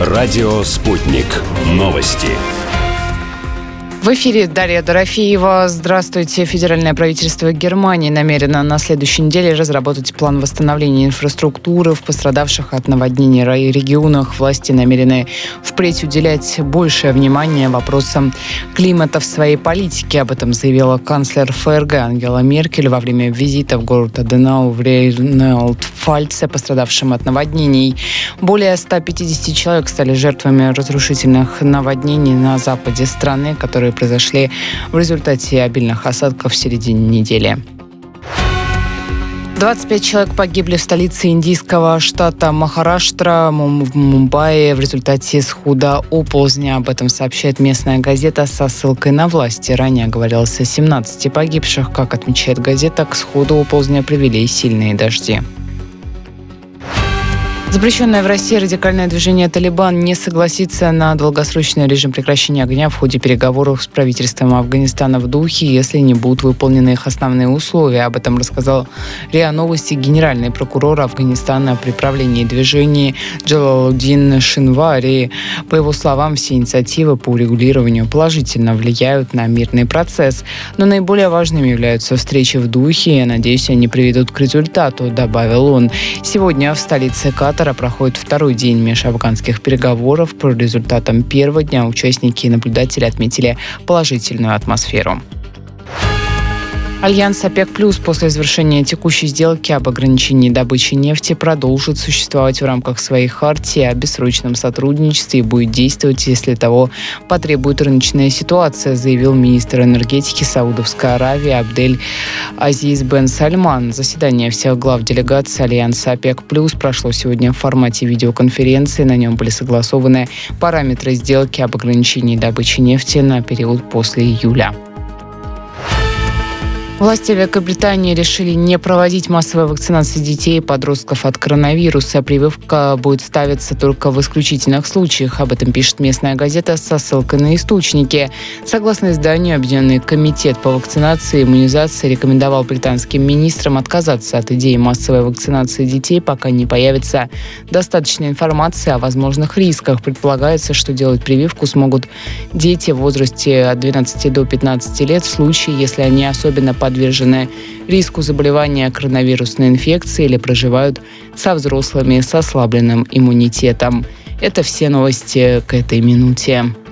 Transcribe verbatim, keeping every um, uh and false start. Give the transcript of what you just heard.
Радио «Спутник». Новости. В эфире Дарья Дорофеева. Здравствуйте. Федеральное правительство Германии намерено на следующей неделе разработать план восстановления инфраструктуры в пострадавших от наводнений регионах. Власти намерены впредь уделять большее внимание вопросам климата в своей политике. Об этом заявила канцлер ФРГ Ангела Меркель во время визита в город Аденау в Рейнланд-Пфальце, пострадавшим от наводнений. Более ста пятидесяти человек стали жертвами разрушительных наводнений на западе страны, которые произошли в результате обильных осадков в середине недели. двадцать пять человек погибли в столице индийского штата Махараштра в Мумбаи в результате схода оползня. Об этом сообщает местная газета со ссылкой на власти. Ранее говорилось о семнадцати погибших. Как отмечает газета, к сходу оползня привели сильные дожди. Запрещенное в России радикальное движение «Талибан» не согласится на долгосрочный режим прекращения огня в ходе переговоров с правительством Афганистана в духе, если не будут выполнены их основные условия. Об этом рассказал РИА Новости генеральный прокурор Афганистана при правлении движения Джалалуддин Шинвари. По его словам, все инициативы по урегулированию положительно влияют на мирный процесс. Но наиболее важными являются встречи в духе, и, надеюсь, они приведут к результату, добавил он. Сегодня в столице Катара проходит второй день межафганских переговоров. По результатам первого дня участники и наблюдатели отметили положительную атмосферу. Альянс ОПЕК+ после завершения текущей сделки об ограничении добычи нефти продолжит существовать в рамках своей хартии о бессрочном сотрудничестве и будет действовать, если того потребует рыночная ситуация, заявил министр энергетики Саудовской Аравии Абдель Азиз бен Сальман. Заседание всех глав делегаций Альянса ОПЕК+ прошло сегодня в формате видеоконференции. На нем были согласованы параметры сделки об ограничении добычи нефти на период после июля. Власти Великобритании решили не проводить массовую вакцинацию детей и подростков от коронавируса. Прививка будет ставиться только в исключительных случаях. Об этом пишет местная газета со ссылкой на источники. Согласно изданию, Объединенный комитет по вакцинации и иммунизации рекомендовал британским министрам отказаться от идеи массовой вакцинации детей, пока не появится достаточно информации о возможных рисках. Предполагается, что делать прививку смогут дети в возрасте от двенадцати до пятнадцати лет в случае, если они особенно подвержены риску заболевания коронавирусной инфекцией или проживают со взрослыми с ослабленным иммунитетом. Это все новости к этой минуте.